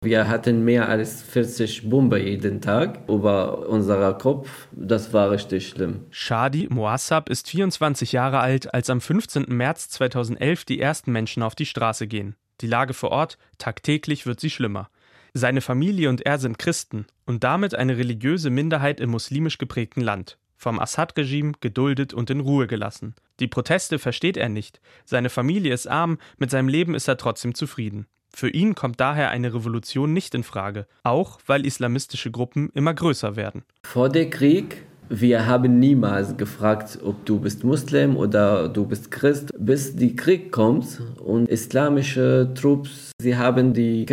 Wir hatten mehr als 40 Bomben jeden Tag über unser Kopf. Das war richtig schlimm. Shadi Moassab ist 24 Jahre alt, als am 15. März 2011 die ersten Menschen auf die Straße gehen. Die Lage vor Ort, tagtäglich wird sie schlimmer. Seine Familie und er sind Christen und damit eine religiöse Minderheit im muslimisch geprägten Land. Vom Assad-Regime geduldet und in Ruhe gelassen. Die Proteste versteht er nicht. Seine Familie ist arm, mit seinem Leben ist er trotzdem zufrieden. Für ihn kommt daher eine Revolution nicht in Frage, auch weil islamistische Gruppen immer größer werden. Vor dem Krieg, wir haben niemals gefragt, ob du bist Muslim oder du bist Christ, bis der Krieg kommt und islamische Trupps, sie haben die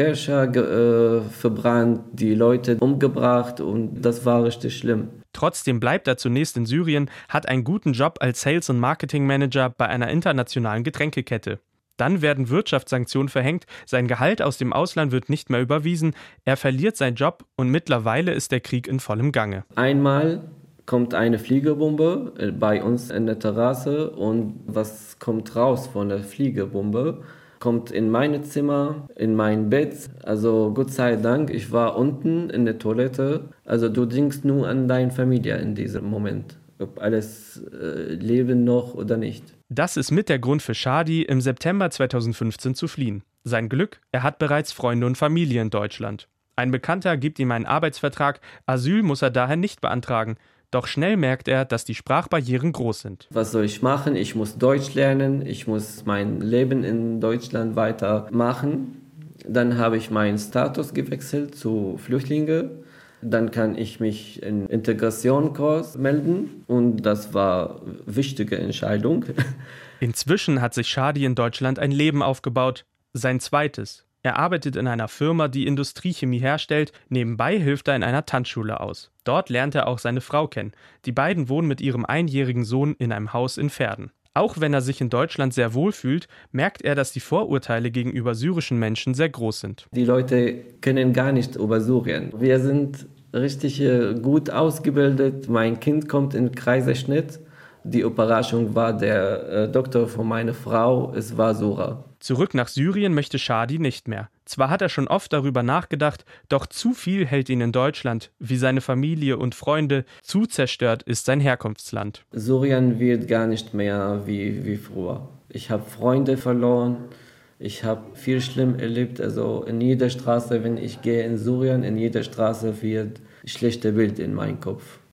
Kirche verbrannt, die Leute umgebracht und das war richtig schlimm. Trotzdem bleibt er zunächst in Syrien, hat einen guten Job als Sales- und Marketingmanager bei einer internationalen Getränkekette. Dann werden Wirtschaftssanktionen verhängt, sein Gehalt aus dem Ausland wird nicht mehr überwiesen, er verliert seinen Job und mittlerweile ist der Krieg in vollem Gange. Einmal kommt eine Fliegerbombe bei uns in der Terrasse und was kommt raus von der Fliegerbombe? Kommt in mein Zimmer, in mein Bett. Also Gott sei Dank, ich war unten in der Toilette. Also du denkst nur an deine Familie in diesem Moment, ob alles leben noch oder nicht. Das ist mit der Grund für Shadi, im September 2015 zu fliehen. Sein Glück, er hat bereits Freunde und Familie in Deutschland. Ein Bekannter gibt ihm einen Arbeitsvertrag, Asyl muss er daher nicht beantragen. Doch schnell merkt er, dass die Sprachbarrieren groß sind. Was soll ich machen? Ich muss Deutsch lernen, ich muss mein Leben in Deutschland weitermachen. Dann habe ich meinen Status gewechselt zu Flüchtlinge. Dann kann ich mich in Integrationskurs melden und das war eine wichtige Entscheidung. Inzwischen hat sich Shadi in Deutschland ein Leben aufgebaut, sein zweites. Er arbeitet in einer Firma, die Industriechemie herstellt, nebenbei hilft er in einer Tanzschule aus. Dort lernt er auch seine Frau kennen. Die beiden wohnen mit ihrem einjährigen Sohn in einem Haus in Verden. Auch wenn er sich in Deutschland sehr wohl fühlt, merkt er, dass die Vorurteile gegenüber syrischen Menschen sehr groß sind. Die Leute kennen gar nicht über Syrien. Wir sind richtig gut ausgebildet. Mein Kind kommt in Kaiserschnitt. Die Operation war der Doktor von meiner Frau, es war Syrer. Zurück nach Syrien möchte Shadi nicht mehr. Zwar hat er schon oft darüber nachgedacht, doch zu viel hält ihn in Deutschland, wie seine Familie und Freunde. Zu zerstört ist sein Herkunftsland. Syrien wird gar nicht mehr wie früher. Ich habe Freunde verloren, ich habe viel schlimm erlebt. Also in jeder Straße, wenn ich gehe in Syrien, in jeder Straße wird ein schlechtes Bild in meinem Kopf.